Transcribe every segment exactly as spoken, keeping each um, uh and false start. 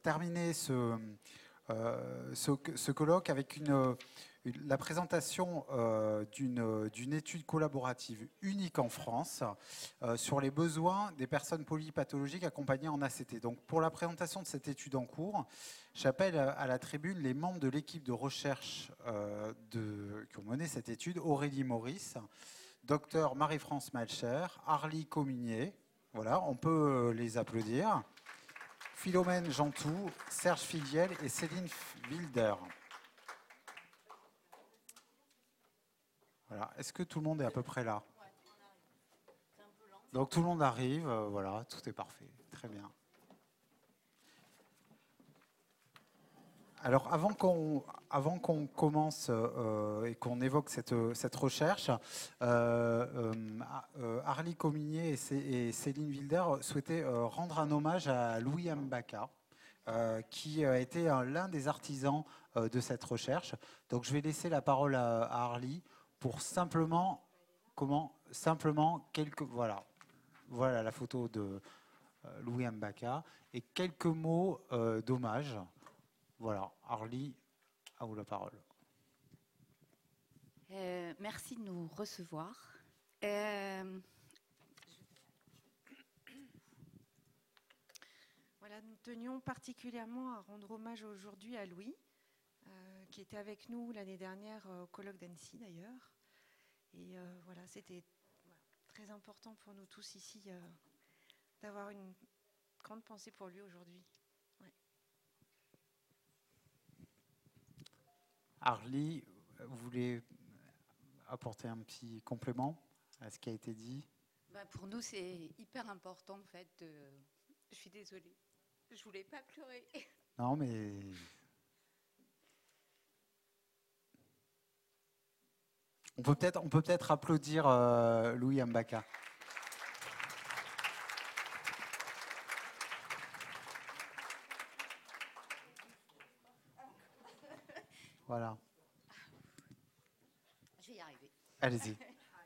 terminer ce, euh, ce, ce colloque avec une, une, la présentation euh, d'une, d'une étude collaborative unique en France euh, sur les besoins des personnes polypathologiques accompagnées en A C T. Donc, pour la présentation de cette étude en cours, j'appelle à la tribune les membres de l'équipe de recherche euh, de, qui ont mené cette étude, Aurélie Maurice, docteur Marie-France Malcher, Arlie Cominier, voilà, on peut les applaudir, Philomène Jantou, Serge Figuiel et Céline Wilder. Voilà. Est-ce que tout le monde est à peu près là? Donc tout le monde arrive, euh, voilà, tout est parfait, très bien. Alors, avant qu'on, avant qu'on commence euh, et qu'on évoque cette, cette recherche, euh, euh, Arlie Cominier et, et Céline Wilder souhaitaient euh, rendre un hommage à Louis Mbaka, euh, qui a été l'un des artisans euh, de cette recherche. Donc, je vais laisser la parole à, à Arlie pour simplement, comment, simplement quelques, voilà, voilà la photo de euh, Louis Mbaka et quelques mots euh, d'hommage. Voilà, Arlie, à vous la parole. Euh, merci de nous recevoir. Euh, voilà, nous tenions particulièrement à rendre hommage aujourd'hui à Louis, euh, qui était avec nous l'année dernière au colloque d'Annecy d'ailleurs. Et euh, voilà, c'était voilà, très important pour nous tous ici euh, d'avoir une grande pensée pour lui aujourd'hui. Ouais. Arlie, vous voulez apporter un petit complément à ce qui a été dit? Bah pour nous, c'est hyper important en fait. De... Je suis désolée, je voulais pas pleurer. Non, mais on peut peut-être, on peut peut-être applaudir euh, Louis Mbaka. Voilà. Je vais y arriver. Allez-y.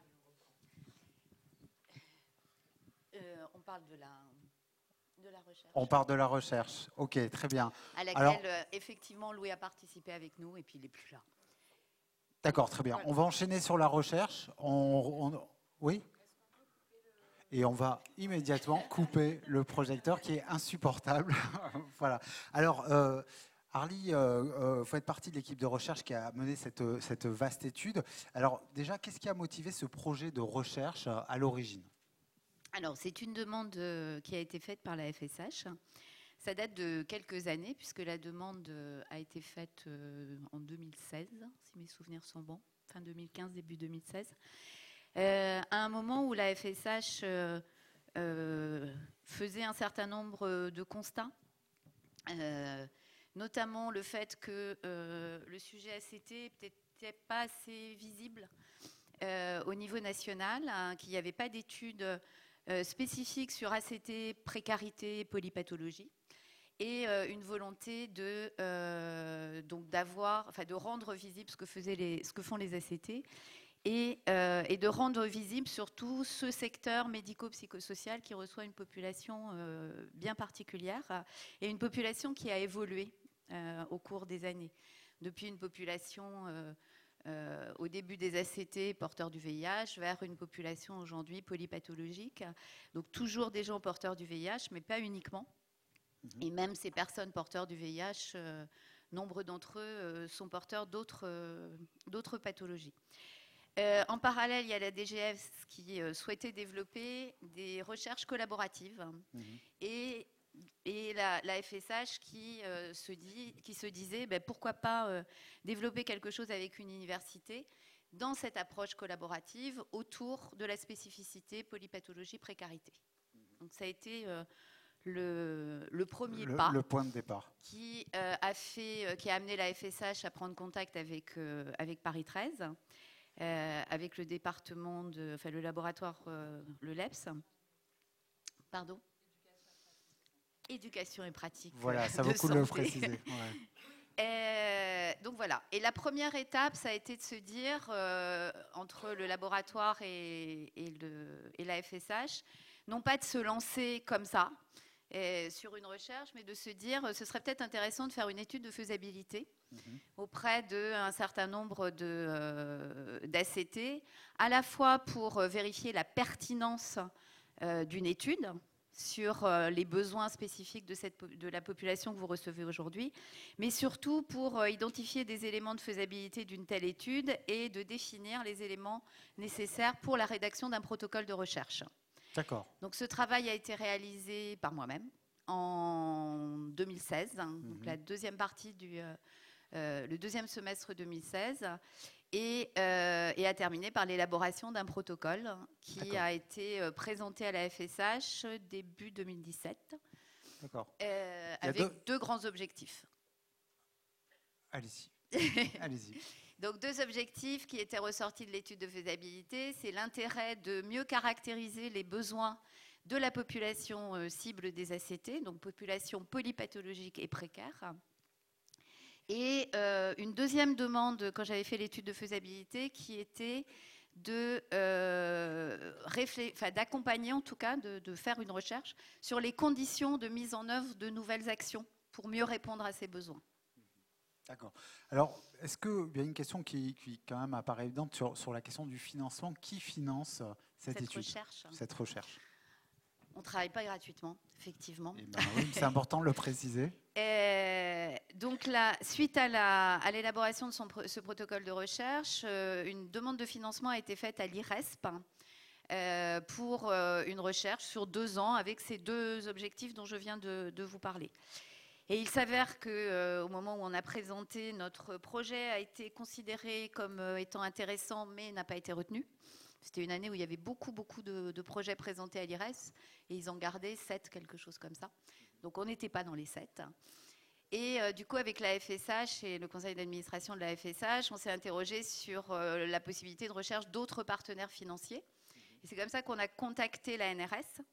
Euh, on parle de la, de la recherche. On part de la recherche. Ok, très bien. À laquelle, Alors, euh, effectivement, Louis a participé avec nous et puis il n'est plus là. d'accord, très bien. Voilà. On va enchaîner sur la recherche. On, on, oui. Et on va immédiatement couper le projecteur qui est insupportable. Voilà. Alors, euh, Arlie, euh, euh, vous faites partie de l'équipe de recherche qui a mené cette, cette vaste étude. Alors, déjà, qu'est-ce qui a motivé ce projet de recherche à l'origine? Alors, c'est une demande euh, qui a été faite par la F S H. Ça date de quelques années, puisque la demande euh, a été faite euh, en deux mille seize, si mes souvenirs sont bons, fin deux mille quinze, début deux mille seize. Euh, à un moment où la F S H euh, euh, faisait un certain nombre de constats, euh, notamment le fait que euh, le sujet A C T n'était pas assez visible euh, au niveau national, hein, qu'il n'y avait pas d'études euh, spécifiques sur A C T, précarité, polypathologie, et euh, une volonté de, euh, donc d'avoir, enfin, de rendre visible ce que, faisaient les, ce que font les A C T, Et, euh, et de rendre visible surtout ce secteur médico-psychosocial qui reçoit une population euh, bien particulière et une population qui a évolué euh, au cours des années. Depuis une population euh, euh, au début des A C T porteurs du V I H vers une population aujourd'hui polypathologique. Donc toujours des gens porteurs du V I H, mais pas uniquement. Mmh. Et même ces personnes porteurs du V I H, euh, nombre d'entre eux euh, sont porteurs d'autres, euh, d'autres pathologies. Euh, en parallèle, il y a la D G S qui euh, souhaitait développer des recherches collaboratives mmh. et, et la, la F S H qui, euh, se, dit, qui se disait ben, pourquoi pas euh, développer quelque chose avec une université dans cette approche collaborative autour de la spécificité polypathologie précarité. Mmh. Donc ça a été euh, le, le premier le, pas le point de départ qui, euh, a, fait, euh, qui a amené la F S H à prendre contact avec, euh, avec Paris treize. Euh, avec le département, de, enfin le laboratoire, euh, le L E P S. Pardon ? Éducation et pratique. Voilà, ça de vaut le coup de le préciser. Ouais. Euh, donc voilà. Et la première étape, ça a été de se dire, euh, entre le laboratoire et, et, le, et la F S H, non pas de se lancer comme ça, et sur une recherche, mais de se dire ce serait peut-être intéressant de faire une étude de faisabilité mmh. auprès d'un certain nombre de, euh, d'A C T, à la fois pour vérifier la pertinence euh, d'une étude sur euh, les besoins spécifiques de, cette, de la population que vous recevez aujourd'hui, mais surtout pour euh, identifier des éléments de faisabilité d'une telle étude et de définir les éléments nécessaires pour la rédaction d'un protocole de recherche. D'accord. Donc ce travail a été réalisé par moi-même en deux mille seize, hein, mmh. donc la deuxième partie du euh, euh, le deuxième semestre deux mille seize, et, euh, et a terminé par l'élaboration d'un protocole qui a été euh, présenté à la F S H début deux mille dix-sept. D'accord. Euh, avec deux... deux grands objectifs. Allez-y. Allez-y. Donc deux objectifs qui étaient ressortis de l'étude de faisabilité, c'est l'intérêt de mieux caractériser les besoins de la population euh, cible des A C T, donc population polypathologique et précaire. Et euh, une deuxième demande, quand j'avais fait l'étude de faisabilité, qui était de, euh, enfin, d'accompagner, en tout cas, de, de faire une recherche sur les conditions de mise en œuvre de nouvelles actions pour mieux répondre à ces besoins. D'accord. Alors, est-ce qu'il y a une question qui, qui quand même apparaît évidente sur, sur la question du financement? Qui finance cette, cette étude, recherche. cette recherche? On ne travaille pas gratuitement, effectivement. Eh ben oui, c'est important de le préciser. Et donc, là, suite à l'élaboration de son, ce protocole de recherche, euh, une demande de financement a été faite à l'I R E S P euh, pour euh, une recherche sur deux ans avec ces deux objectifs dont je viens de, de vous parler. Et il s'avère qu'au euh, moment où on a présenté, notre projet a été considéré comme euh, étant intéressant, mais n'a pas été retenu. C'était une année où il y avait beaucoup, beaucoup de, de projets présentés à l'I R E S et ils en gardaient sept, quelque chose comme ça. Donc, on n'était pas dans les sept. Et euh, du coup, avec la F S H et le conseil d'administration de la F S H, on s'est interrogé sur euh, la possibilité de recherche d'autres partenaires financiers. Et c'est comme ça qu'on a contacté l'A N R S,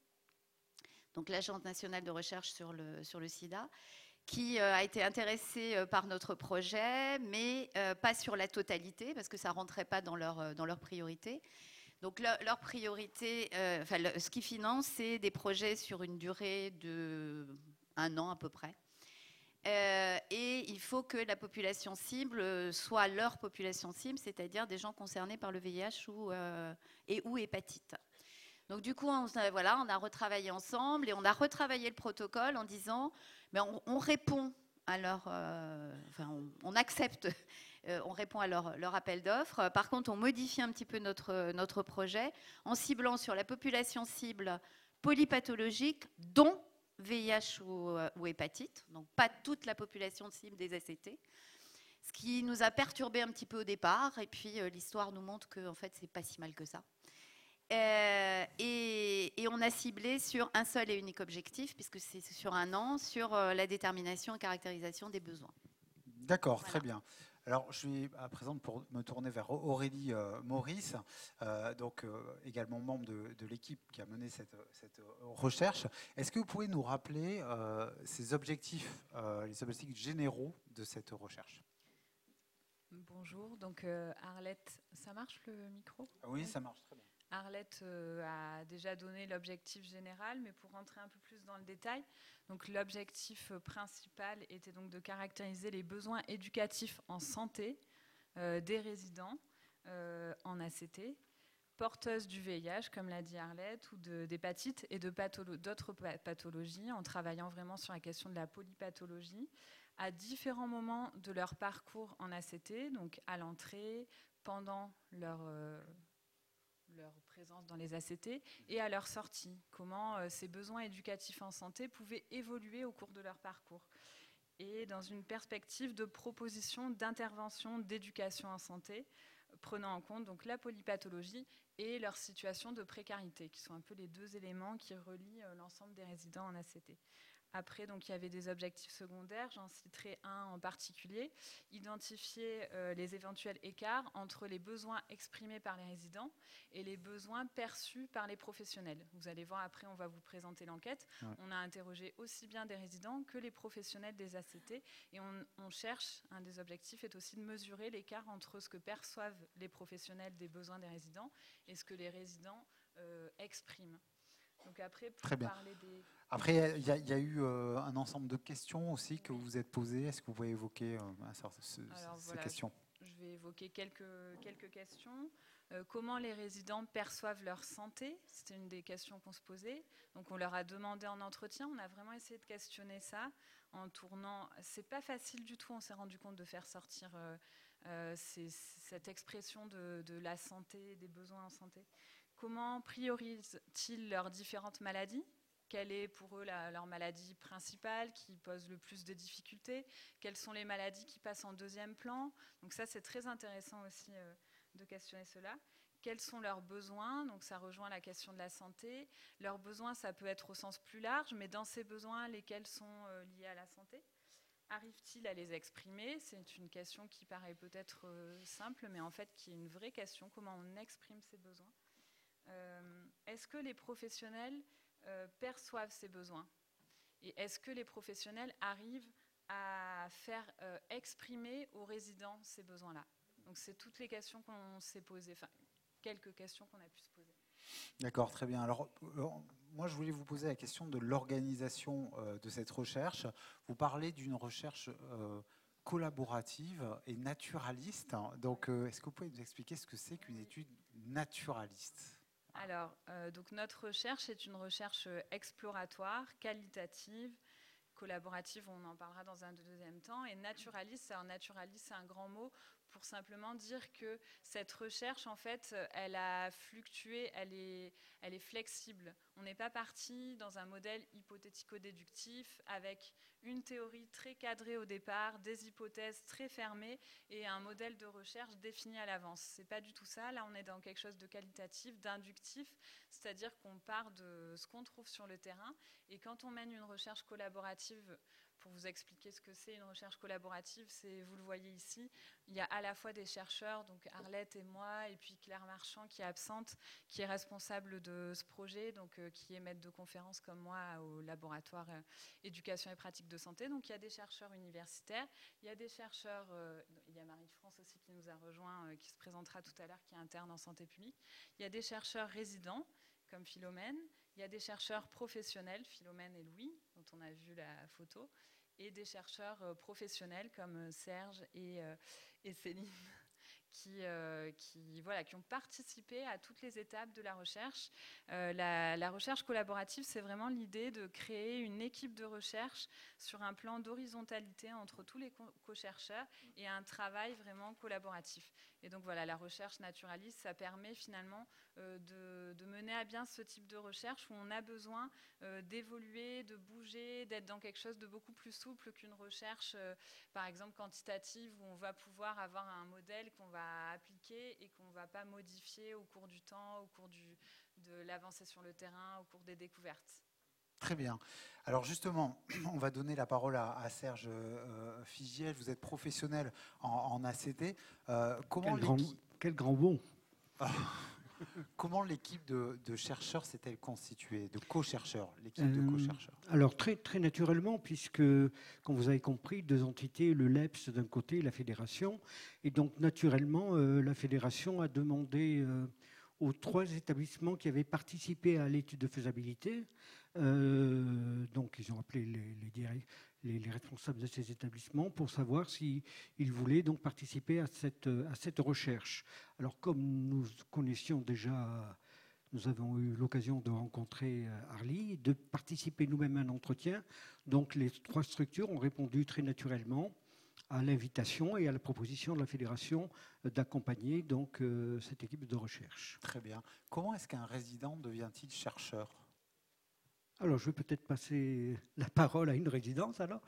donc l'Agence nationale de recherche sur le, sur le sida, qui euh, a été intéressée euh, par notre projet, mais euh, pas sur la totalité, parce que ça ne rentrait pas dans leur, euh, dans leur priorité. Donc, leur, leur priorité, euh, enfin, le, ce qu'ils financent, c'est des projets sur une durée de un an à peu près. Euh, et il faut que la population cible soit leur population cible, c'est-à-dire des gens concernés par le V I H ou, euh, et ou hépatite. Donc, du coup, on, voilà, on a retravaillé ensemble et on a retravaillé le protocole en disant, mais on, on répond à leur, euh, enfin, on, on accepte. Euh, on répond à leur, leur appel d'offres. Par contre, on modifie un petit peu notre, notre projet en ciblant sur la population cible polypathologique, dont V I H ou, ou hépatite, donc pas toute la population cible des A C T, ce qui nous a perturbé un petit peu au départ. Et puis, euh, l'histoire nous montre que en fait, c'est pas si mal que ça. Euh, et, et on a ciblé sur un seul et unique objectif, puisque c'est sur un an, sur euh, la détermination et caractérisation des besoins. D'accord, voilà. Très bien. Alors, je vais à présent pour me tourner vers Aurélie euh, Maurice, euh, donc euh, également membre de, de l'équipe qui a mené cette, cette recherche. Est-ce que vous pouvez nous rappeler euh, ces objectifs, euh, les objectifs généraux de cette recherche? Bonjour, donc euh, Arlette, ça marche le micro? Oui, ça marche très bien. Arlette euh, a déjà donné l'objectif général, mais pour rentrer un peu plus dans le détail, donc l'objectif principal était donc de caractériser les besoins éducatifs en santé euh, des résidents euh, en A C T, porteuses du V I H, comme l'a dit Arlette, ou d'hépatite et de patholo- d'autres pathologies, en travaillant vraiment sur la question de la polypathologie, à différents moments de leur parcours en A C T, donc à l'entrée, pendant leur... Euh, leur présence dans les A C T et à leur sortie, comment euh, ces besoins éducatifs en santé pouvaient évoluer au cours de leur parcours. Et dans une perspective de proposition d'intervention d'éducation en santé, prenant en compte donc la polypathologie et leur situation de précarité, qui sont un peu les deux éléments qui relient euh, l'ensemble des résidents en A C T. Après, donc, il y avait des objectifs secondaires, j'en citerai un en particulier, identifier euh, les éventuels écarts entre les besoins exprimés par les résidents et les besoins perçus par les professionnels. Vous allez voir, après, on va vous présenter l'enquête. Ouais. On a interrogé aussi bien des résidents que les professionnels des A C T et on, on cherche, un des objectifs est aussi de mesurer l'écart entre ce que perçoivent les professionnels des besoins des résidents et ce que les résidents euh, expriment. Donc après, pour Très bien. parler des... Après, il y, y a eu euh, un ensemble de questions aussi que vous vous êtes posées. Est-ce que vous pouvez évoquer euh, ce, ce, Alors, ces voilà, questions? Je vais évoquer quelques, quelques questions. Euh, comment les résidents perçoivent leur santé? C'était une des questions qu'on se posait. Donc on leur a demandé en entretien. On a vraiment essayé de questionner ça en tournant. C'est pas facile du tout. On s'est rendu compte de faire sortir euh, euh, ces, cette expression de, de la santé, des besoins en santé. Comment priorisent-ils leurs différentes maladies? Quelle est pour eux la, leur maladie principale qui pose le plus de difficultés? Quelles sont les maladies qui passent en deuxième plan? Donc ça, c'est très intéressant aussi euh, de questionner cela. Quels sont leurs besoins? Donc ça rejoint la question de la santé. Leurs besoins, ça peut être au sens plus large, mais dans ces besoins, lesquels sont euh, liés à la santé? Arrive-t-il à les exprimer? C'est une question qui paraît peut-être euh, simple, mais en fait qui est une vraie question. Comment on exprime ses besoins? euh, Est-ce que les professionnels euh, perçoivent ces besoins? Et est-ce que les professionnels arrivent à faire euh, exprimer aux résidents ces besoins-là? Donc c'est toutes les questions qu'on s'est posées, enfin quelques questions qu'on a pu se poser. D'accord, très bien. Alors, moi, je voulais vous poser la question de l'organisation euh, de cette recherche. Vous parlez d'une recherche euh, collaborative et naturaliste. Donc, euh, est-ce que vous pouvez nous expliquer ce que c'est qu'une étude naturaliste? Alors, euh, donc notre recherche est une recherche exploratoire, qualitative, collaborative, on en parlera dans un deuxième temps, et naturaliste, alors naturaliste, c'est un grand mot pour simplement dire que cette recherche, en fait, elle a fluctué, elle est, elle est flexible. On n'est pas parti dans un modèle hypothético-déductif avec une théorie très cadrée au départ, des hypothèses très fermées et un modèle de recherche défini à l'avance. C'est pas du tout ça. Là, on est dans quelque chose de qualitatif, d'inductif, c'est-à-dire qu'on part de ce qu'on trouve sur le terrain. Et quand on mène une recherche collaborative, pour vous expliquer ce que c'est une recherche collaborative, c'est, vous le voyez ici, il y a à la fois des chercheurs, donc Arlette et moi, et puis Claire Marchand qui est absente, qui est responsable de ce projet, donc euh, qui est maître de conférence comme moi au laboratoire euh, éducation et pratique de santé. Donc il y a des chercheurs universitaires, il y a des chercheurs, euh, il y a Marie-France aussi qui nous a rejoint, euh, qui se présentera tout à l'heure, qui est interne en santé publique. Il y a des chercheurs résidents, comme Philomène. Il y a des chercheurs professionnels, Philomène et Louis, dont on a vu la photo, et des chercheurs euh, professionnels comme Serge et, euh, et Céline, qui, euh, qui, voilà, qui ont participé à toutes les étapes de la recherche. Euh, la, la recherche collaborative, c'est vraiment l'idée de créer une équipe de recherche sur un plan d'horizontalité entre tous les co-chercheurs et un travail vraiment collaboratif. Et donc voilà, la recherche naturaliste, ça permet finalement euh, de, de mener à bien ce type de recherche où on a besoin euh, d'évoluer, de bouger, d'être dans quelque chose de beaucoup plus souple qu'une recherche, euh, par exemple quantitative, où on va pouvoir avoir un modèle qu'on va appliquer et qu'on ne va pas modifier au cours du temps, au cours du, de l'avancée sur le terrain, au cours des découvertes. Très bien. Alors justement, on va donner la parole à, à Serge euh, Figiel. Vous êtes professionnel en, en A C T. Euh, comment quel, grand, quel grand bon. Comment l'équipe de, de chercheurs s'est-elle constituée, de co-chercheurs, l'équipe euh, de co-chercheurs? Alors très, très naturellement, puisque, comme vous avez compris, deux entités, le L E P S d'un côté et la fédération. Et donc naturellement, euh, la fédération a demandé euh, aux trois établissements qui avaient participé à l'étude de faisabilité, euh, donc ils ont appelé les, les, les, les responsables de ces établissements pour savoir s'ils voulaient donc participer à cette, à cette recherche. Alors comme nous connaissions déjà, nous avons eu l'occasion de rencontrer Arlie, de participer nous-mêmes à un entretien, donc les trois structures ont répondu très naturellement à l'invitation et à la proposition de la fédération d'accompagner donc euh, cette équipe de recherche. Très bien. Comment est-ce qu'un résident devient-il chercheur? Alors, je vais peut-être passer la parole à une résidence, alors.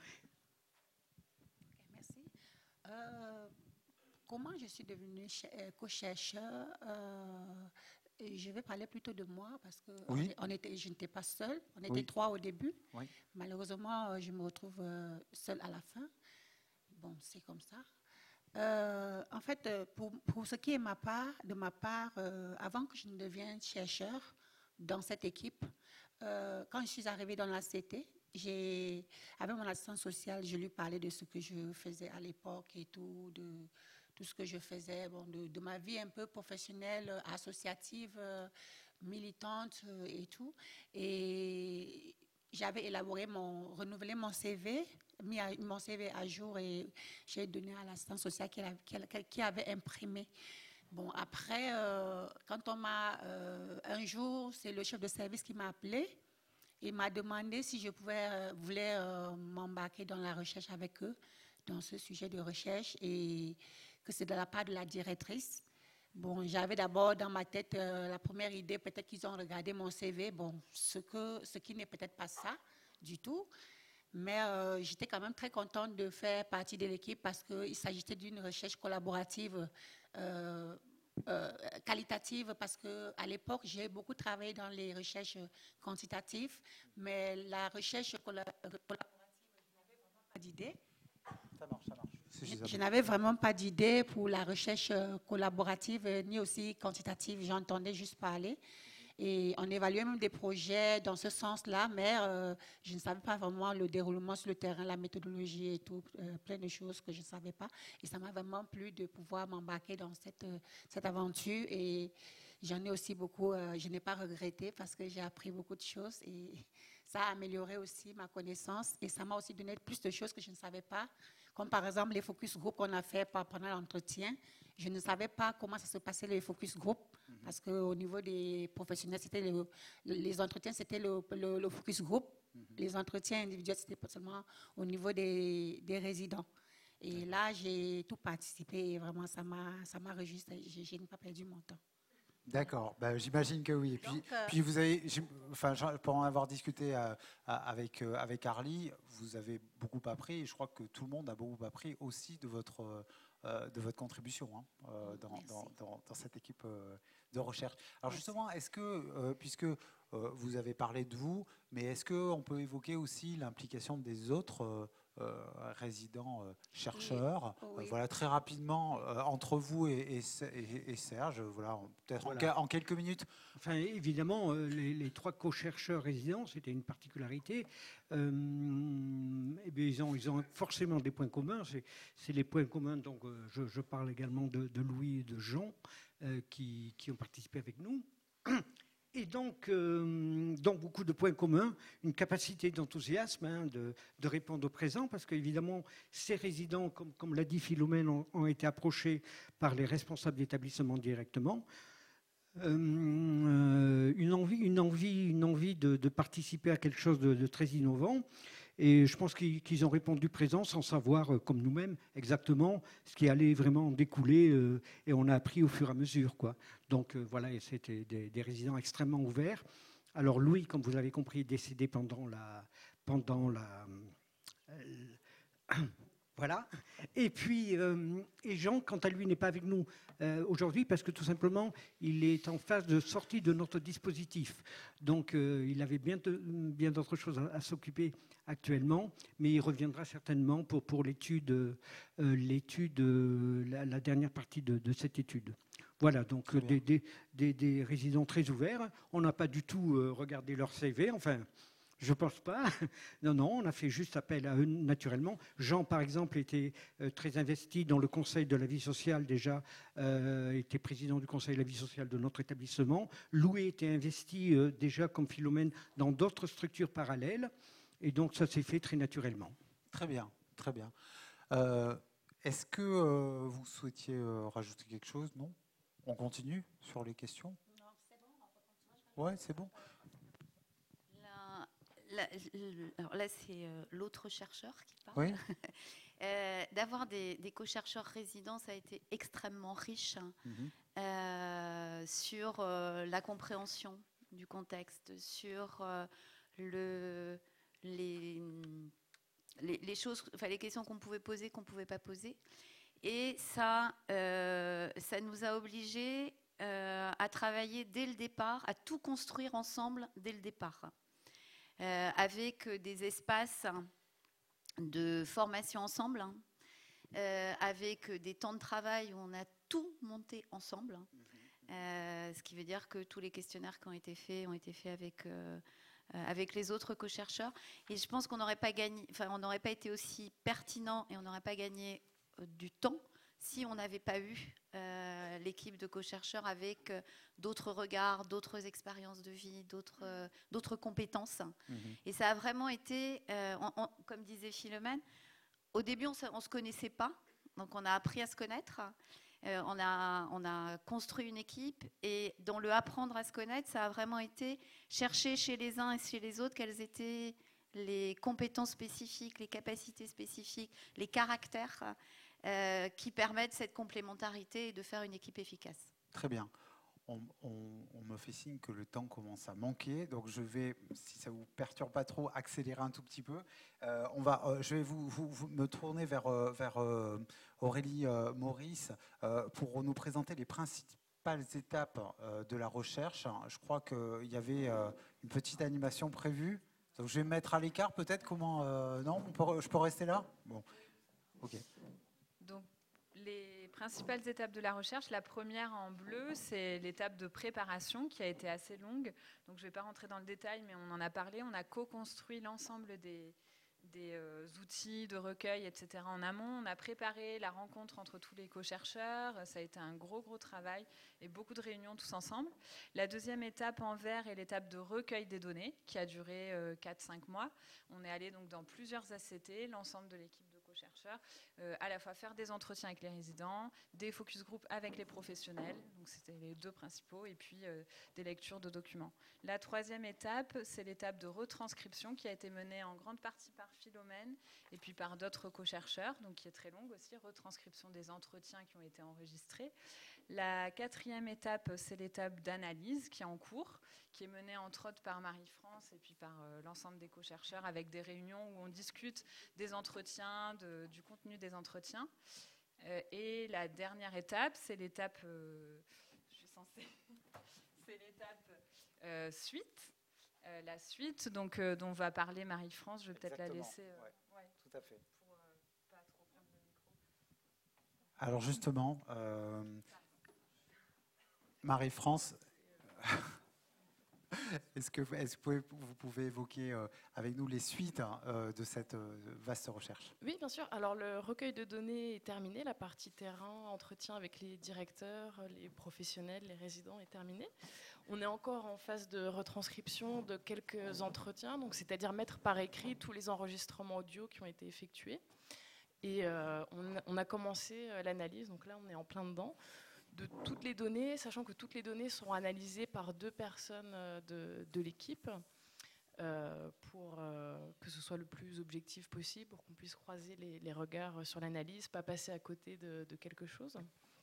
Okay, merci. Euh, comment je suis devenue co-chercheur? euh, Je vais parler plutôt de moi, parce que oui. on était, je n'étais pas seule. On était oui. trois au début. Oui. Malheureusement, je me retrouve seule à la fin. Bon, c'est comme ça. Euh, en fait, pour, pour ce qui est ma part, de ma part, euh, avant que je ne devienne chercheur dans cette équipe, euh, quand je suis arrivée dans l'A C T, j'ai, avec mon assistante sociale, je lui parlais de ce que je faisais à l'époque et tout, de tout ce que je faisais, bon, de, de ma vie un peu professionnelle, associative, euh, militante et tout. Et j'avais élaboré mon, renouvelé mon C V, mis à, mon C V à jour et j'ai donné à l'assistance sociale qui, qui, qui avait imprimé. Bon, après, euh, quand on m'a, euh, un jour, c'est le chef de service qui m'a appelé. Il m'a demandé si je pouvais, euh, voulais euh, m'embarquer dans la recherche avec eux, dans ce sujet de recherche, et que c'est de la part de la directrice. Bon, j'avais d'abord dans ma tête euh, la première idée, peut-être qu'ils ont regardé mon C V, bon, ce, que, ce qui n'est peut-être pas ça du tout, mais euh, j'étais quand même très contente de faire partie de l'équipe parce qu'il s'agissait d'une recherche collaborative euh, euh, qualitative, parce qu'à l'époque, j'ai beaucoup travaillé dans les recherches quantitatives, mais la recherche collaborative, je n'avais vraiment pas d'idée. Ça marche, ça marche. Je, je n'avais vraiment pas d'idée pour la recherche collaborative, ni aussi quantitative. J'entendais juste parler. Et on évaluait même des projets dans ce sens-là, mais euh, je ne savais pas vraiment le déroulement sur le terrain, la méthodologie et tout, euh, plein de choses que je ne savais pas. Et ça m'a vraiment plu de pouvoir m'embarquer dans cette, euh, cette aventure. Et j'en ai aussi beaucoup, euh, je n'ai pas regretté parce que j'ai appris beaucoup de choses. Et ça a amélioré aussi ma connaissance. Et ça m'a aussi donné plus de choses que je ne savais pas. Comme par exemple les focus group qu'on a fait pendant l'entretien. Je ne savais pas comment ça se passait les focus group, mm-hmm. parce qu'au niveau des professionnels, c'était le, les entretiens, c'était le, le, le focus group. Mm-hmm. Les entretiens individuels, c'était pas seulement au niveau des, des résidents. Et là, j'ai tout participé et vraiment, ça m'a, ça m'a réjoui. Je, je n'ai pas perdu mon temps. D'accord, ben, j'imagine que oui. Et puis, Donc, euh, puis vous avez, enfin, pour en avoir discuté euh, avec, euh, avec Arlie, vous avez beaucoup appris et je crois que tout le monde a beaucoup appris aussi de votre, euh, de votre contribution hein, euh, dans, dans, dans, dans cette équipe euh, de recherche. Alors justement, est-ce que, euh, puisque euh, vous avez parlé de vous, mais est-ce qu'on peut évoquer aussi l'implication des autres euh, Euh, résidents euh, chercheurs, oui, oui. Euh, voilà très rapidement euh, entre vous et, et, et, et Serge, voilà peut-être voilà. en, en quelques minutes. Enfin évidemment euh, les, les trois co-chercheurs résidents, c'était une particularité. Euh, eh bien, ils ont ils ont forcément des points communs. C'est, c'est les points communs. Donc euh, je, je parle également de, de Louis et de Jean euh, qui, qui ont participé avec nous. Et donc, euh, donc, beaucoup de points communs, une capacité d'enthousiasme, hein, de, de répondre au présent, parce qu'évidemment, ces résidents, comme, comme l'a dit Philomène, ont, ont été approchés par les responsables d'établissement directement. Euh, une envie, une envie, une envie de, de participer à quelque chose de, de très innovant. Et je pense qu'ils, qu'ils ont répondu présent sans savoir, comme nous-mêmes, exactement ce qui allait vraiment en découler. Euh, et on a appris au fur et à mesure, quoi. Donc euh, voilà, et c'était des, des résidents extrêmement ouverts. Alors Louis, comme vous l'avez compris, est décédé pendant la... Pendant la euh, voilà. Et puis, euh, et Jean, quant à lui, n'est pas avec nous euh, aujourd'hui parce que tout simplement, il est en phase de sortie de notre dispositif. Donc, euh, il avait bien, de, bien d'autres choses à, à s'occuper actuellement, mais il reviendra certainement pour, pour l'étude, euh, l'étude euh, la, la dernière partie de, de cette étude. Voilà, donc euh, des, des, des, des résidents très ouverts. On n'a pas du tout euh, regardé leur C V, enfin... Je ne pense pas. Non, non, on a fait juste appel à eux naturellement. Jean, par exemple, était euh, très investi dans le conseil de la vie sociale déjà, euh, était président du conseil de la vie sociale de notre établissement. Louis était investi euh, déjà comme Philomène dans d'autres structures parallèles. Et donc, ça s'est fait très naturellement. Très bien, très bien. Euh, est-ce que euh, vous souhaitiez euh, rajouter quelque chose? Non? On continue sur les questions? Non, c'est bon. On peut continuer. Ouais, c'est bon. Là, alors là, c'est l'autre chercheur qui parle. Oui. euh, d'avoir des, des co-chercheurs résidents, ça a été extrêmement riche hein, mm-hmm. euh, sur euh, la compréhension du contexte, sur euh, le, les, les, les choses, enfin les questions qu'on pouvait poser, qu'on ne pouvait pas poser. Et ça, euh, ça nous a obligés euh, à travailler dès le départ, à tout construire ensemble dès le départ. Euh, avec des espaces de formation ensemble, hein, euh, avec des temps de travail où on a tout monté ensemble, hein, euh, ce qui veut dire que tous les questionnaires qui ont été faits ont été faits avec, euh, avec les autres co-chercheurs. Et je pense qu'on n'aurait pas gagné, enfin, on n'aurait pas été aussi pertinent et on n'aurait pas gagné euh, du temps si on n'avait pas eu euh, l'équipe de co-chercheurs avec euh, d'autres regards, d'autres expériences de vie, d'autres euh, d'autres compétences. Mmh. Et ça a vraiment été, euh, on, on, comme disait Philomène, au début, on ne se connaissait pas, donc on a appris à se connaître. Euh, on, a, on a construit une équipe et dans le apprendre à se connaître, ça a vraiment été chercher chez les uns et chez les autres quelles étaient les compétences spécifiques, les capacités spécifiques, les caractères euh, qui permettent cette complémentarité et de faire une équipe efficace. Très bien. On, on, on me fait signe que le temps commence à manquer, donc je vais, si ça ne vous perturbe pas trop, accélérer un tout petit peu. Euh, on va, euh, je vais vous, vous, vous me tourner vers, euh, vers euh, Aurélie euh, Maurice euh, pour nous présenter les principales étapes euh, de la recherche. Je crois qu'il y avait euh, une petite animation prévue. Donc je vais me mettre à l'écart peut-être. Comment euh, non, on peut, je peux rester là. Bon, ok. Donc les principales étapes de la recherche, la première en bleu, c'est l'étape de préparation qui a été assez longue. Donc je ne vais pas rentrer dans le détail, mais on en a parlé. On a co-construit l'ensemble des, des euh, outils de recueil, et cetera en amont. On a préparé la rencontre entre tous les co-chercheurs. Ça a été un gros, gros travail et beaucoup de réunions tous ensemble. La deuxième étape en vert est l'étape de recueil des données qui a duré euh, quatre à cinq mois. On est allé donc dans plusieurs A C T, l'ensemble de l'équipe de chercheurs, euh, à la fois faire des entretiens avec les résidents, des focus group avec les professionnels, donc c'était les deux principaux, et puis euh, des lectures de documents. La troisième étape, c'est l'étape de retranscription qui a été menée en grande partie par Philomène et puis par d'autres co-chercheurs, donc qui est très longue aussi, retranscription des entretiens qui ont été enregistrés. La quatrième étape, c'est l'étape d'analyse qui est en cours, qui est menée entre autres par Marie-France et puis par euh, l'ensemble des co-chercheurs avec des réunions où on discute des entretiens, de, du contenu des entretiens. Euh, et la dernière étape, c'est l'étape, euh, je suis censée, c'est l'étape euh, suite. Euh, la suite, donc, euh, dont va parler Marie-France, je vais peut-être Exactement. la laisser. Euh, ouais, ouais, tout à fait. Pour euh, pas trop prendre le micro. Alors justement, euh, Marie-France, est-ce que, est-ce que vous, pouvez, vous pouvez évoquer euh, avec nous les suites hein, euh, de cette euh, vaste recherche? Oui, bien sûr. Alors le recueil de données est terminé, la partie terrain, entretien avec les directeurs, les professionnels, les résidents est terminée. On est encore en phase de retranscription de quelques entretiens, donc c'est-à-dire mettre par écrit tous les enregistrements audio qui ont été effectués. Et euh, on, on a commencé l'analyse, donc là on est en plein dedans, de toutes les données, sachant que toutes les données seront analysées par deux personnes de, de l'équipe euh, pour euh, que ce soit le plus objectif possible, pour qu'on puisse croiser les, les regards sur l'analyse, pas passer à côté de, de quelque chose.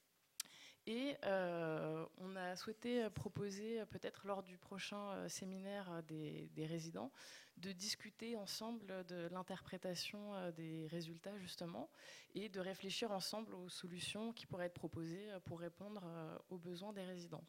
Et euh, on a souhaité proposer, peut-être lors du prochain séminaire des, des résidents, de discuter ensemble de l'interprétation des résultats, justement, et de réfléchir ensemble aux solutions qui pourraient être proposées pour répondre aux besoins des résidents.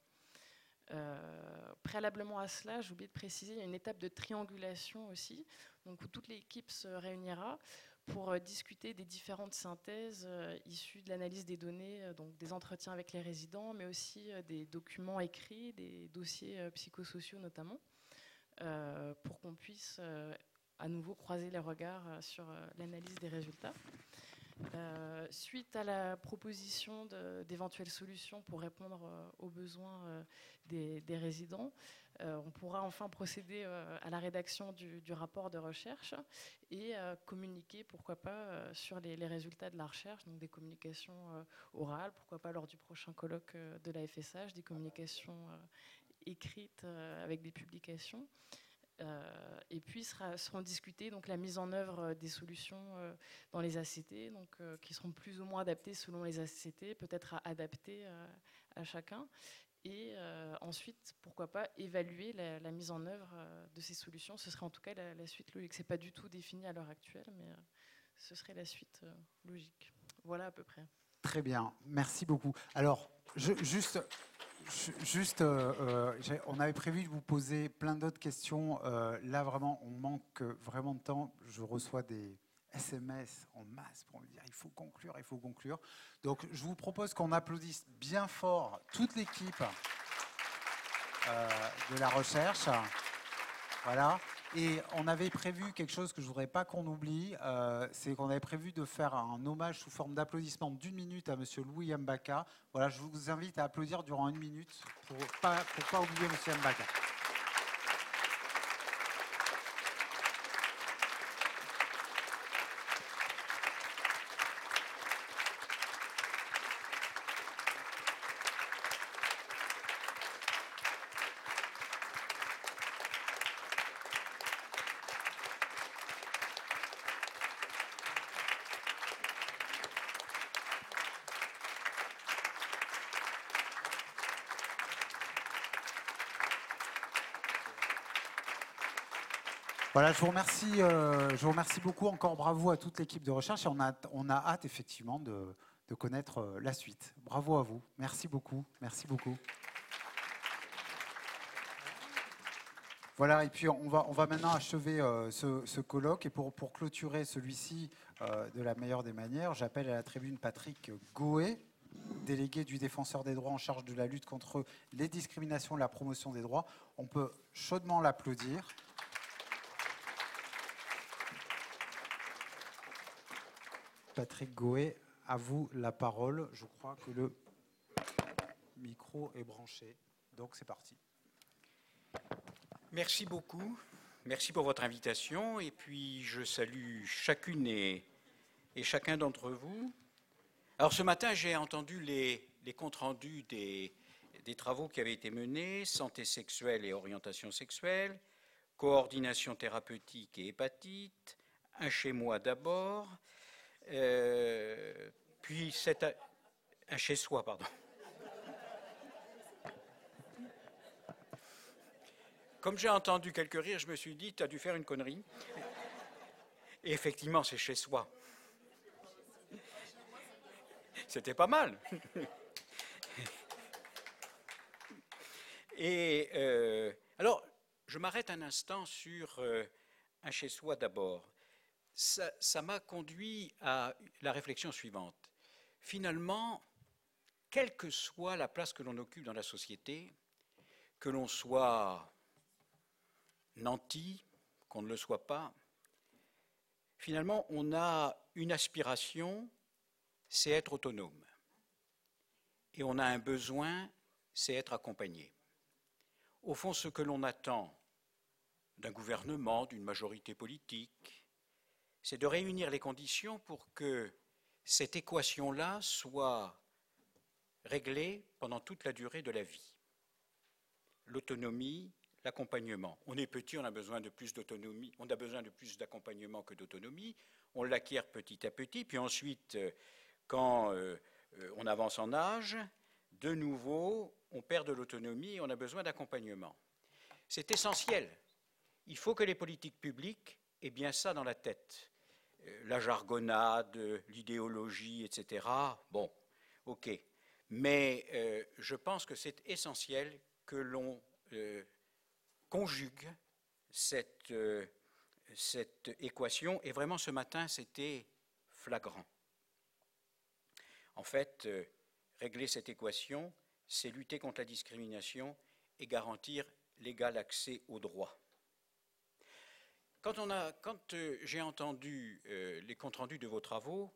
Euh, préalablement à cela, j'ai oublié de préciser, il y a une étape de triangulation aussi, donc où toute l'équipe se réunira pour euh, discuter des différentes synthèses euh, issues de l'analyse des données, euh, donc des entretiens avec les résidents, mais aussi euh, des documents écrits, des dossiers euh, psychosociaux notamment, euh, pour qu'on puisse euh, à nouveau croiser les regards euh, sur euh, l'analyse des résultats. Euh, suite à la proposition de, d'éventuelles solutions pour répondre euh, aux besoins euh, des, des résidents, euh, on pourra enfin procéder euh, à la rédaction du, du rapport de recherche et euh, communiquer, pourquoi pas, euh, sur les, les résultats de la recherche, donc des communications euh, orales, pourquoi pas lors du prochain colloque euh, de la F S H, des communications euh, écrites euh, avec des publications. Euh, et puis sera, seront discutées donc la mise en œuvre des solutions euh, dans les A C T, donc euh, qui seront plus ou moins adaptées selon les A C T, peut-être à adapter euh, à chacun. Et euh, ensuite, pourquoi pas évaluer la, la mise en œuvre euh, de ces solutions. Ce serait en tout cas la, la suite logique. C'est pas du tout défini à l'heure actuelle, mais euh, ce serait la suite euh, logique. Voilà à peu près. Très bien, merci beaucoup. Alors, je, juste. Juste, euh, euh, on avait prévu de vous poser plein d'autres questions. Euh, là, vraiment, on manque vraiment de temps. Je reçois des S M S en masse pour me dire il faut conclure, il faut conclure. Donc, je vous propose qu'on applaudisse bien fort toute l'équipe euh, de la recherche. Voilà. Et on avait prévu quelque chose que je ne voudrais pas qu'on oublie, euh, c'est qu'on avait prévu de faire un hommage sous forme d'applaudissement d'une minute à Monsieur Louis Mbaka. Voilà, je vous invite à applaudir durant une minute pour ne pas, pour pas oublier Monsieur Mbaka. Voilà, je vous remercie, euh, je vous remercie beaucoup. Encore bravo à toute l'équipe de recherche et on a, on a hâte effectivement de, de connaître euh, la suite. Bravo à vous. Merci beaucoup. Merci beaucoup. Voilà, et puis on va, on va maintenant achever euh, ce, ce colloque. Et pour, pour clôturer celui-ci euh, de la meilleure des manières, j'appelle à la tribune Patrick Goé, délégué du Défenseur des droits en charge de la lutte contre les discriminations et la promotion des droits. On peut chaudement l'applaudir. Patrick Goé, à vous la parole. Je crois que le micro est branché. Donc c'est parti. Merci beaucoup. Merci pour votre invitation. Et puis je salue chacune et, et chacun d'entre vous. Alors ce matin, j'ai entendu les, les comptes rendus des, des travaux qui avaient été menés, santé sexuelle et orientation sexuelle, coordination thérapeutique et hépatite, un chez moi d'abord, Euh, puis c'est un, un chez soi, pardon. Comme j'ai entendu quelques rires, je me suis dit, tu as dû faire une connerie. Et effectivement, c'est chez soi. C'était pas mal. Et euh, alors, je m'arrête un instant sur euh, un chez soi d'abord. Ça, ça m'a conduit à la réflexion suivante. Finalement, quelle que soit la place que l'on occupe dans la société, que l'on soit nanti, qu'on ne le soit pas, finalement, on a une aspiration, c'est être autonome. Et on a un besoin, c'est être accompagné. Au fond, ce que l'on attend d'un gouvernement, d'une majorité politique, c'est de réunir les conditions pour que cette équation-là soit réglée pendant toute la durée de la vie. L'autonomie, l'accompagnement. On est petit, on a besoin de plus d'autonomie, on a besoin de plus d'accompagnement que d'autonomie. On l'acquiert petit à petit, puis ensuite, quand euh, on avance en âge, de nouveau, on perd de l'autonomie et on a besoin d'accompagnement. C'est essentiel. Il faut que les politiques publiques aient bien ça dans la tête. La jargonnade, l'idéologie, et cetera. Bon, ok. Mais euh, je pense que c'est essentiel que l'on euh, conjugue cette, euh, cette équation. Et vraiment, ce matin, c'était flagrant. En fait, euh, régler cette équation, c'est lutter contre la discrimination et garantir l'égal accès aux droits. Quand, on a, quand euh, j'ai entendu euh, les comptes rendus de vos travaux,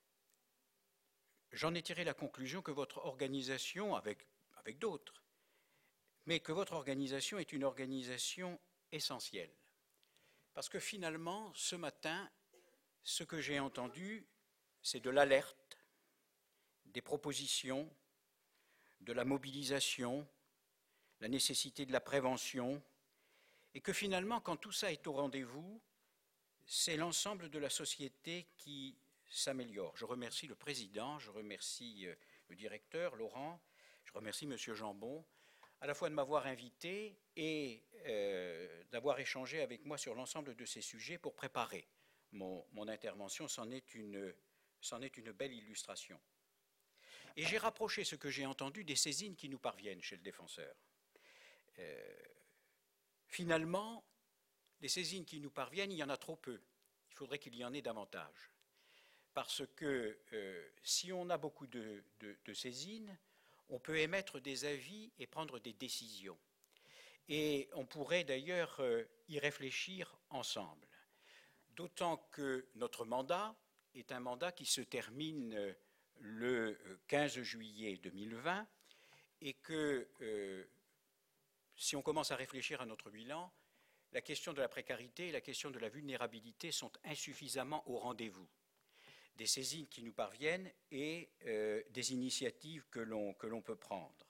j'en ai tiré la conclusion que votre organisation, avec, avec d'autres, mais que votre organisation est une organisation essentielle. Parce que finalement, ce matin, ce que j'ai entendu, c'est de l'alerte, des propositions, de la mobilisation, la nécessité de la prévention, et que finalement, quand tout ça est au rendez-vous, c'est l'ensemble de la société qui s'améliore. Je remercie le président, je remercie le directeur, Laurent, je remercie M. Jambon, à la fois de m'avoir invité et euh, d'avoir échangé avec moi sur l'ensemble de ces sujets pour préparer mon, mon intervention. C'en est une, c'en est une belle illustration. Et j'ai rapproché ce que j'ai entendu des saisines qui nous parviennent chez le défenseur. Euh, finalement, les saisines qui nous parviennent, il y en a trop peu. Il faudrait qu'il y en ait davantage. Parce que euh, si on a beaucoup de, de, de saisines, on peut émettre des avis et prendre des décisions. Et on pourrait d'ailleurs euh, y réfléchir ensemble. D'autant que notre mandat est un mandat qui se termine euh, le quinze juillet deux mille vingt et que euh, si on commence à réfléchir à notre bilan, la question de la précarité et la question de la vulnérabilité sont insuffisamment au rendez-vous des saisines qui nous parviennent et euh, des initiatives que l'on que l'on peut prendre.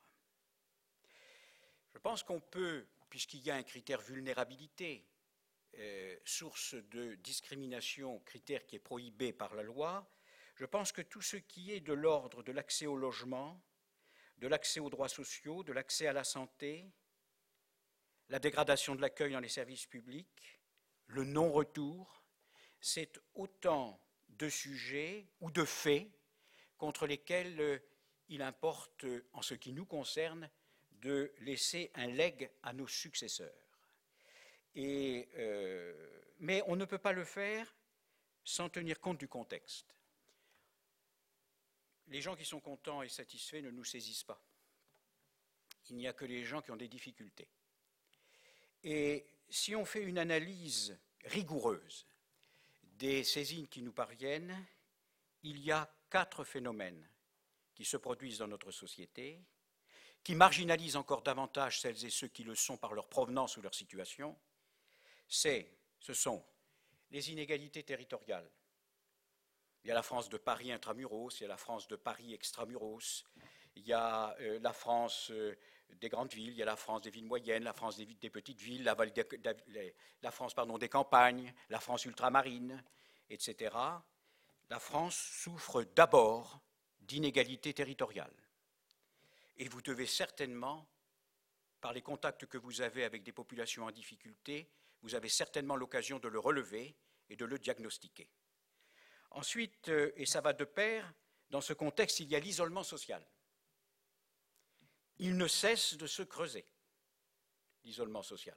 Je pense qu'on peut, puisqu'il y a un critère vulnérabilité, euh, source de discrimination, critère qui est prohibé par la loi, je pense que tout ce qui est de l'ordre de l'accès au logement, de l'accès aux droits sociaux, de l'accès à la santé, la dégradation de l'accueil dans les services publics, le non-retour, c'est autant de sujets ou de faits contre lesquels euh, il importe, en ce qui nous concerne, de laisser un legs à nos successeurs. Et, euh, mais on ne peut pas le faire sans tenir compte du contexte. Les gens qui sont contents et satisfaits ne nous saisissent pas. Il n'y a que les gens qui ont des difficultés. Et si on fait une analyse rigoureuse des saisines qui nous parviennent, il y a quatre phénomènes qui se produisent dans notre société, qui marginalisent encore davantage celles et ceux qui le sont par leur provenance ou leur situation. C'est, ce sont les inégalités territoriales. Il y a la France de Paris intramuros, il y a la France de Paris extramuros, il y a euh, la France euh, des grandes villes, il y a la France des villes moyennes, la France des, des petites villes, la, la, la France pardon, des campagnes, la France ultramarine, et cetera. La France souffre d'abord d'inégalités territoriales. Et vous devez certainement, par les contacts que vous avez avec des populations en difficulté, vous avez certainement l'occasion de le relever et de le diagnostiquer. Ensuite, euh, et ça va de pair, dans ce contexte, il y a l'isolement social. Il ne cesse de se creuser, l'isolement social.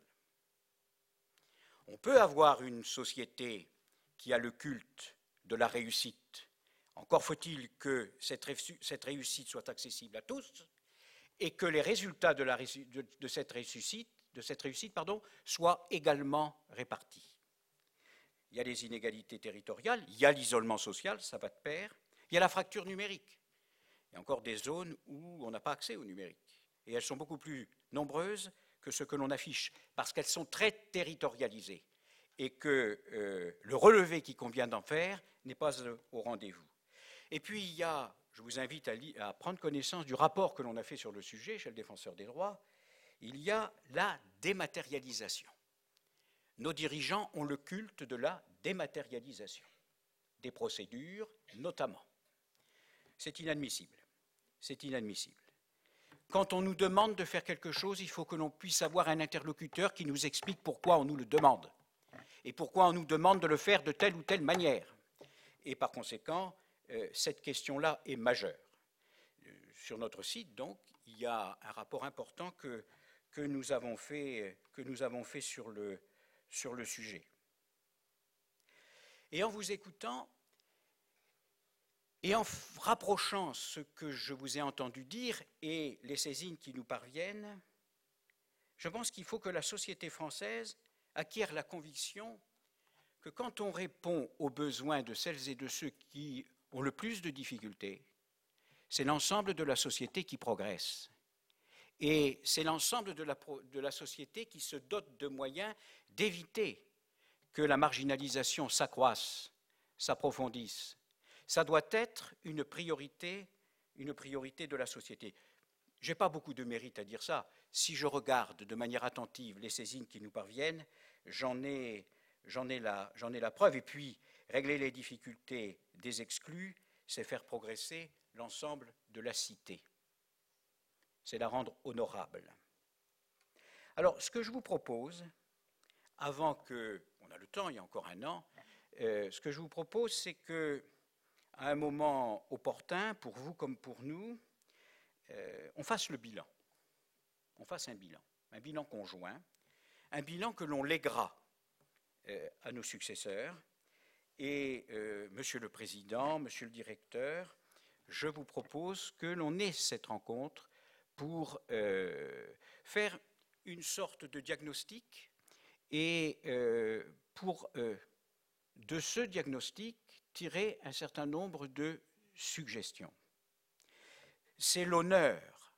On peut avoir une société qui a le culte de la réussite. Encore faut-il que cette réussite soit accessible à tous et que les résultats de, la, de, de cette réussite, de cette réussite pardon, soient également répartis. Il y a les inégalités territoriales, il y a l'isolement social, ça va de pair, il y a la fracture numérique. Il y a encore des zones où on n'a pas accès au numérique. Et elles sont beaucoup plus nombreuses que ce que l'on affiche, parce qu'elles sont très territorialisées et que euh, le relevé qu'il convient d'en faire n'est pas euh, au rendez-vous. Et puis il y a, je vous invite à, à prendre connaissance du rapport que l'on a fait sur le sujet chez le Défenseur des droits, il y a la dématérialisation. Nos dirigeants ont le culte de la dématérialisation, des procédures notamment. C'est inadmissible. C'est inadmissible. Quand on nous demande de faire quelque chose, il faut que l'on puisse avoir un interlocuteur qui nous explique pourquoi on nous le demande et pourquoi on nous demande de le faire de telle ou telle manière. Et par conséquent, euh, cette question-là est majeure. Euh, sur notre site, donc, il y a un rapport important que, que, nous, avons fait, que nous avons fait sur le, sur le sujet. Et en vous écoutant, et en rapprochant ce que je vous ai entendu dire et les saisines qui nous parviennent, je pense qu'il faut que la société française acquiert la conviction que quand on répond aux besoins de celles et de ceux qui ont le plus de difficultés, c'est l'ensemble de la société qui progresse. Et c'est l'ensemble de la, de la société qui se dote de moyens d'éviter que la marginalisation s'accroisse, s'approfondisse. Ça doit être une priorité, une priorité de la société. Je n'ai pas beaucoup de mérite à dire ça. Si je regarde de manière attentive les saisines qui nous parviennent, j'en ai, j'en ai, la, j'en ai la preuve. Et puis, régler les difficultés des exclus, c'est faire progresser l'ensemble de la cité. C'est la rendre honorable. Alors, ce que je vous propose, avant que, on a le temps, il y a encore un an, euh, ce que je vous propose, c'est que, à un moment opportun, pour vous comme pour nous, euh, on fasse le bilan. On fasse un bilan, un bilan conjoint, un bilan que l'on lèguera euh, à nos successeurs. Et euh, Monsieur le Président, Monsieur le Directeur, je vous propose que l'on ait cette rencontre pour euh, faire une sorte de diagnostic et euh, pour euh, de ce diagnostic tirer un certain nombre de suggestions. C'est l'honneur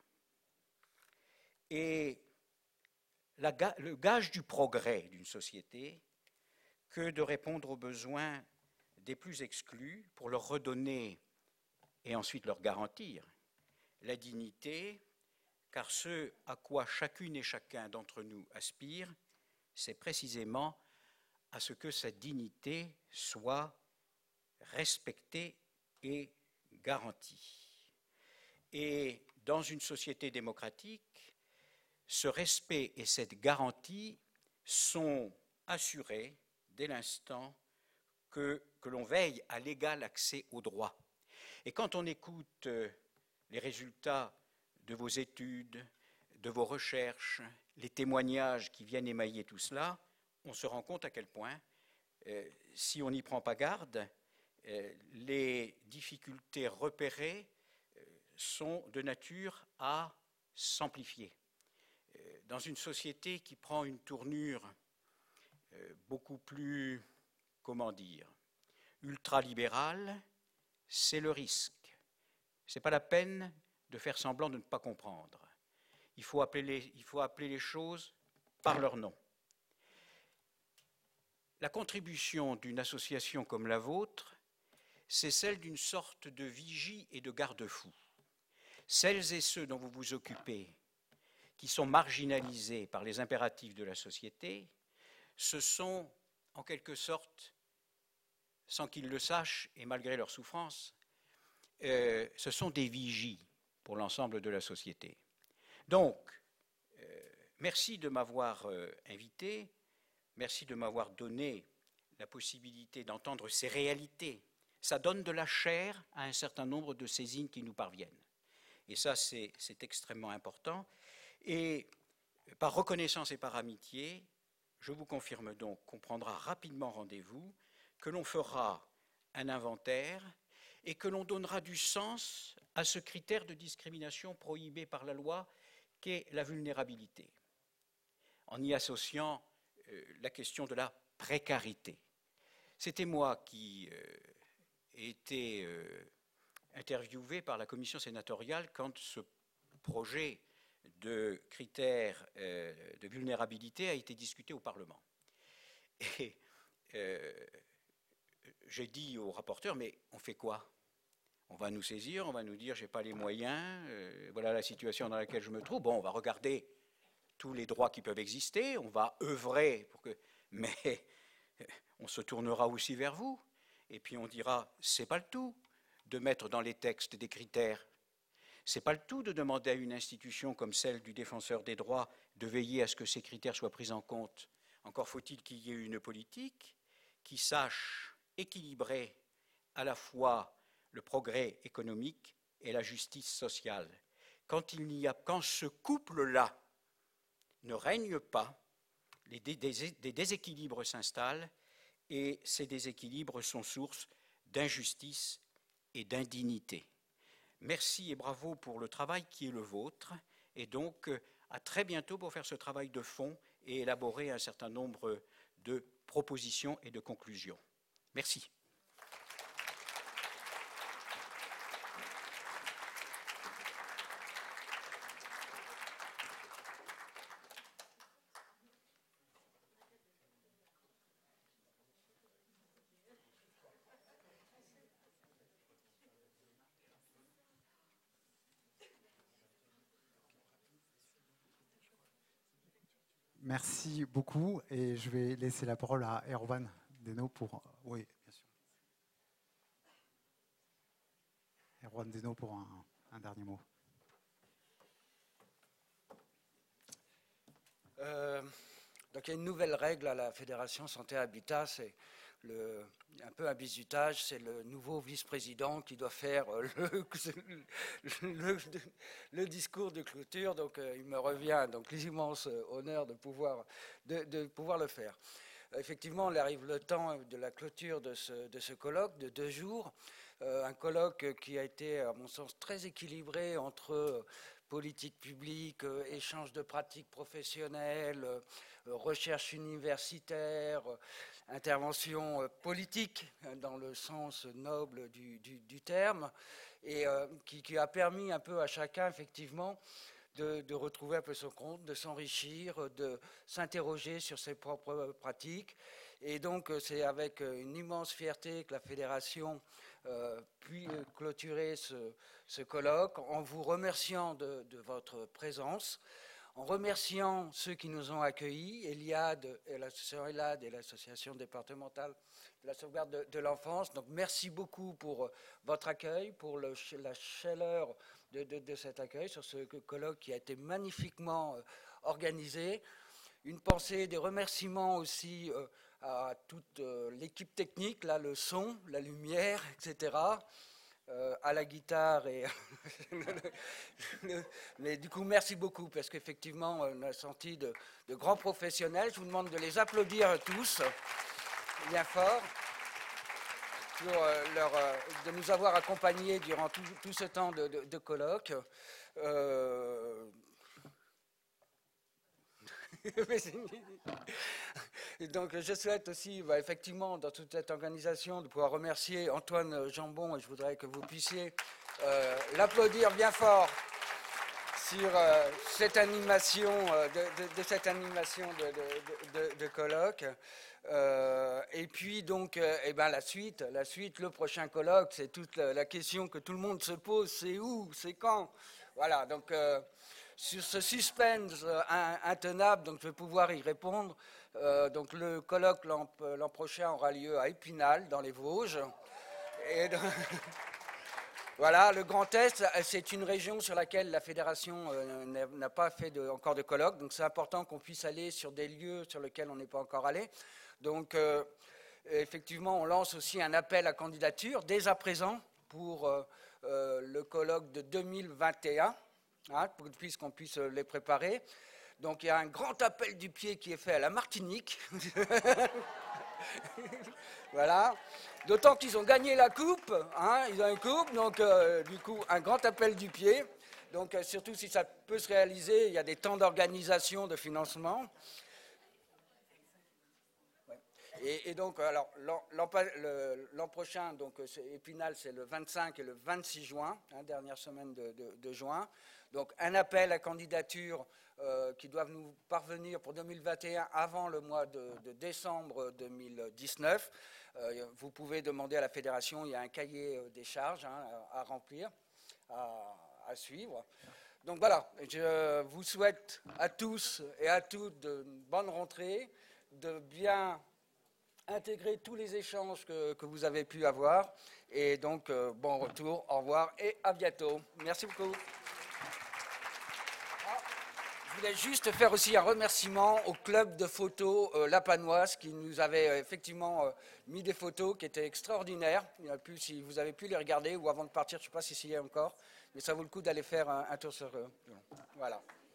et la, le gage du progrès d'une société que de répondre aux besoins des plus exclus pour leur redonner et ensuite leur garantir la dignité, car ce à quoi chacune et chacun d'entre nous aspire, c'est précisément à ce que sa dignité soit respectée et garantie. Et dans une société démocratique, ce respect et cette garantie sont assurés dès l'instant que, que l'on veille à l'égal accès aux droits. Et quand on écoute les résultats de vos études, de vos recherches, les témoignages qui viennent émailler tout cela, on se rend compte à quel point, euh, si on n'y prend pas garde, euh, les difficultés repérées euh, sont de nature à s'amplifier. Euh, dans une société qui prend une tournure euh, beaucoup plus, comment dire, ultralibérale, c'est le risque. Ce n'est pas la peine de faire semblant de ne pas comprendre. Il faut appeler les, il faut appeler les choses par leur nom. La contribution d'une association comme la vôtre, c'est celle d'une sorte de vigie et de garde-fou. Celles et ceux dont vous vous occupez, qui sont marginalisés par les impératifs de la société, ce sont en quelque sorte, sans qu'ils le sachent et malgré leur souffrance, euh, ce sont des vigies pour l'ensemble de la société. Donc, euh, merci de m'avoir euh, invité, merci de m'avoir donné la possibilité d'entendre ces réalités. Ça donne de la chair à un certain nombre de saisines qui nous parviennent. Et ça, c'est, c'est extrêmement important. Et par reconnaissance et par amitié, je vous confirme donc qu'on prendra rapidement rendez-vous, que l'on fera un inventaire et que l'on donnera du sens à ce critère de discrimination prohibé par la loi qu'est la vulnérabilité, en y associant euh, la question de la précarité. C'était moi qui euh, ai été euh, interviewé par la commission sénatoriale quand ce projet de critères euh, de vulnérabilité a été discuté au Parlement. Et euh, j'ai dit au rapporteur, mais on fait quoi ? On va nous saisir, on va nous dire, j'ai pas les moyens, euh, voilà la situation dans laquelle je me trouve. Bon, on va regarder tous les droits qui peuvent exister, on va œuvrer pour que... Mais on se tournera aussi vers vous, et puis on dira, c'est pas le tout de mettre dans les textes des critères. C'est pas le tout de demander à une institution comme celle du défenseur des droits de veiller à ce que ces critères soient pris en compte. Encore faut-il qu'il y ait une politique qui sache équilibrer à la fois le progrès économique et la justice sociale. Quand il n'y a, quand ce couple-là ne règne pas, les dé, des, des déséquilibres s'installent et ces déséquilibres sont source d'injustice et d'indignité. Merci et bravo pour le travail qui est le vôtre et donc à très bientôt pour faire ce travail de fond et élaborer un certain nombre de propositions et de conclusions. Merci. Merci beaucoup et je vais laisser la parole à Erwan Deno pour... Oui, bien sûr. Erwan Deno pour un, un dernier mot. Euh, donc il y a une nouvelle règle à la Fédération Santé Habitat, c'est le, un peu un bizutage, c'est le nouveau vice-président qui doit faire le, le, le discours de clôture, donc euh, il me revient donc l'immense honneur de pouvoir, de, de pouvoir le faire. Effectivement, il arrive le temps de la clôture de ce, de ce colloque de deux jours. euh, un colloque qui a été, à mon sens, très équilibré entre euh, politique publique, euh, échange de pratiques professionnelles, euh, recherche universitaire, euh, intervention euh, politique, dans le sens noble du, du, du terme, et euh, qui, qui a permis un peu à chacun, effectivement, De, de retrouver un peu son compte, de s'enrichir, de s'interroger sur ses propres pratiques. Et donc, c'est avec une immense fierté que la Fédération euh, puis clôturer ce, ce colloque, en vous remerciant de, de votre présence, en remerciant ceux qui nous ont accueillis, Eliade et l'association Eliade et l'association départementale de la sauvegarde de, de l'enfance. Donc, merci beaucoup pour votre accueil, pour le, la chaleur De, de, de cet accueil sur ce colloque qui a été magnifiquement euh, organisé. Une pensée, des remerciements aussi euh, à toute euh, l'équipe technique, là, le son, la lumière, et cetera, euh, à la guitare. Et Mais du coup, merci beaucoup, parce qu'effectivement, on a senti de, de grands professionnels. Je vous demande de les applaudir tous, bien fort. Pour euh, leur, euh, de nous avoir accompagnés durant tout, tout ce temps de, de, de colloque. Euh... Donc je souhaite aussi, bah, effectivement, dans toute cette organisation, de pouvoir remercier Antoine Jambon, et je voudrais que vous puissiez euh, l'applaudir bien fort sur euh, cette animation, euh, de, de, de cette animation de, de, de, de colloque. Euh, et puis donc, euh, eh ben, la suite, la suite, le prochain colloque, c'est toute la, la question que tout le monde se pose, c'est où, c'est quand. Voilà, donc euh, sur ce suspense euh, intenable, donc je vais pouvoir y répondre. Euh, donc le colloque l'an, l'an prochain aura lieu à Épinal, dans les Vosges. Et donc, voilà, le Grand Est, c'est une région sur laquelle la fédération euh, n'a pas fait de, encore de colloque, donc c'est important qu'on puisse aller sur des lieux sur lesquels on n'est pas encore allé. Donc, euh, effectivement, on lance aussi un appel à candidature dès à présent pour euh, euh, le colloque de deux mille vingt et un, hein, puisqu'on puisse les préparer. Donc, il y a un grand appel du pied qui est fait à la Martinique. Voilà. D'autant qu'ils ont gagné la coupe, hein, ils ont une coupe, donc euh, du coup, un grand appel du pied. Donc, euh, surtout si ça peut se réaliser, il y a des temps d'organisation, de financement. Et, et donc, alors, l'an, l'an, l'an prochain, donc, c'est, Épinal, c'est le vingt-cinq et le vingt-six juin, hein, dernière semaine de, de, de juin. Donc, un appel à candidature euh, qui doivent nous parvenir pour deux mille vingt et un avant le mois de, de décembre deux mille dix-neuf. Euh, vous pouvez demander à la fédération, il y a un cahier des charges, hein, à, à remplir, à, à suivre. Donc voilà, je vous souhaite à tous et à toutes de bonnes rentrées, de bien intégrer tous les échanges que, que vous avez pu avoir. Et donc, euh, bon retour, au revoir et à bientôt. Merci beaucoup. Ah, je voulais juste faire aussi un remerciement au club de photos euh, La Panoise qui nous avait euh, effectivement euh, mis des photos qui étaient extraordinaires. Il y a pu, si vous avez pu les regarder ou avant de partir, je ne sais pas si c'est encore, mais ça vaut le coup d'aller faire un, un tour sur eux. Voilà.